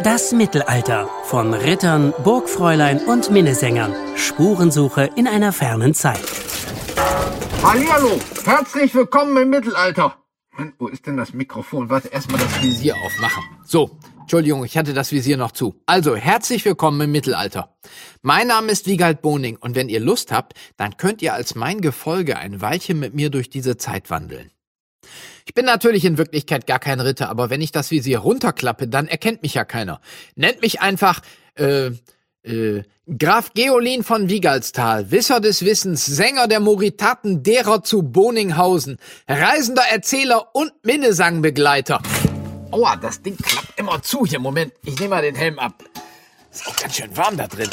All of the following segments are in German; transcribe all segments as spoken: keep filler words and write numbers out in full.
Das Mittelalter von Rittern, Burgfräulein und Minnesängern. Spurensuche in einer fernen Zeit. Hallihallo, herzlich willkommen im Mittelalter. Mann, wo ist denn das Mikrofon? Warte, erstmal das Visier aufmachen. So, Entschuldigung, ich hatte das Visier noch zu. Also, herzlich willkommen im Mittelalter. Mein Name ist Wiegald Boning und wenn ihr Lust habt, dann könnt ihr als mein Gefolge ein Weilchen mit mir durch diese Zeit wandeln. Ich bin natürlich in Wirklichkeit gar kein Ritter, aber wenn ich das Visier runterklappe, dann erkennt mich ja keiner. Nennt mich einfach, äh, äh, Graf Geolin von Wiegalstal, Wisser des Wissens, Sänger der Moritaten derer zu Boninghausen, reisender Erzähler und Minnesangbegleiter. Aua, das Ding klappt immer zu hier. Moment, ich nehme mal den Helm ab. Ist auch ganz schön warm da drin.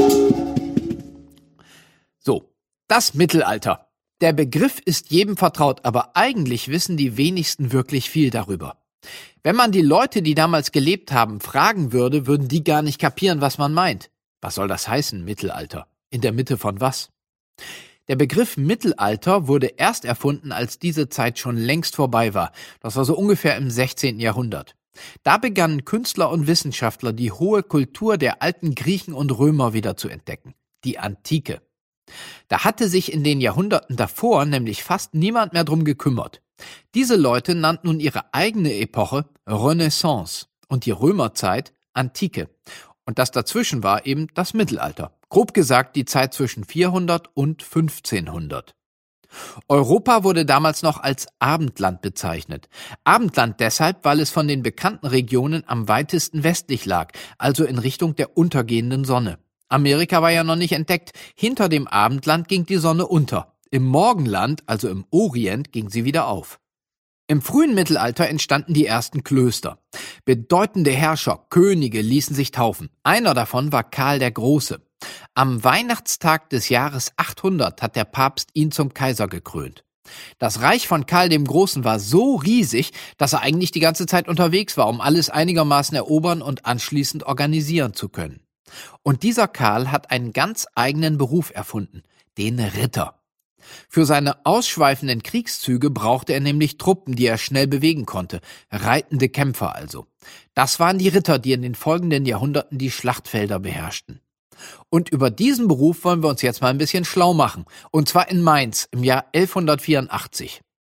So, das Mittelalter. Der Begriff ist jedem vertraut, aber eigentlich wissen die wenigsten wirklich viel darüber. Wenn man die Leute, die damals gelebt haben, fragen würde, würden die gar nicht kapieren, was man meint. Was soll das heißen, Mittelalter? In der Mitte von was? Der Begriff Mittelalter wurde erst erfunden, als diese Zeit schon längst vorbei war. Das war so ungefähr im sechzehnten Jahrhundert. Da begannen Künstler und Wissenschaftler, die hohe Kultur der alten Griechen und Römer wieder zu entdecken. Die Antike. Da hatte sich in den Jahrhunderten davor nämlich fast niemand mehr drum gekümmert. Diese Leute nannten nun ihre eigene Epoche Renaissance und die Römerzeit Antike. Und das dazwischen war eben das Mittelalter. Grob gesagt die Zeit zwischen vierhundert und fünfzehnhundert. Europa wurde damals noch als Abendland bezeichnet. Abendland deshalb, weil es von den bekannten Regionen am weitesten westlich lag, also in Richtung der untergehenden Sonne. Amerika war ja noch nicht entdeckt. Hinter dem Abendland ging die Sonne unter. Im Morgenland, also im Orient, ging sie wieder auf. Im frühen Mittelalter entstanden die ersten Klöster. Bedeutende Herrscher, Könige ließen sich taufen. Einer davon war Karl der Große. Am Weihnachtstag des Jahres achthundert hat der Papst ihn zum Kaiser gekrönt. Das Reich von Karl dem Großen war so riesig, dass er eigentlich die ganze Zeit unterwegs war, um alles einigermaßen erobern und anschließend organisieren zu können. Und dieser Karl hat einen ganz eigenen Beruf erfunden, den Ritter. Für seine ausschweifenden Kriegszüge brauchte er nämlich Truppen, die er schnell bewegen konnte, reitende Kämpfer also. Das waren die Ritter, die in den folgenden Jahrhunderten die Schlachtfelder beherrschten. Und über diesen Beruf wollen wir uns jetzt mal ein bisschen schlau machen, und zwar in Mainz im Jahr elfhundertvierundachtzig.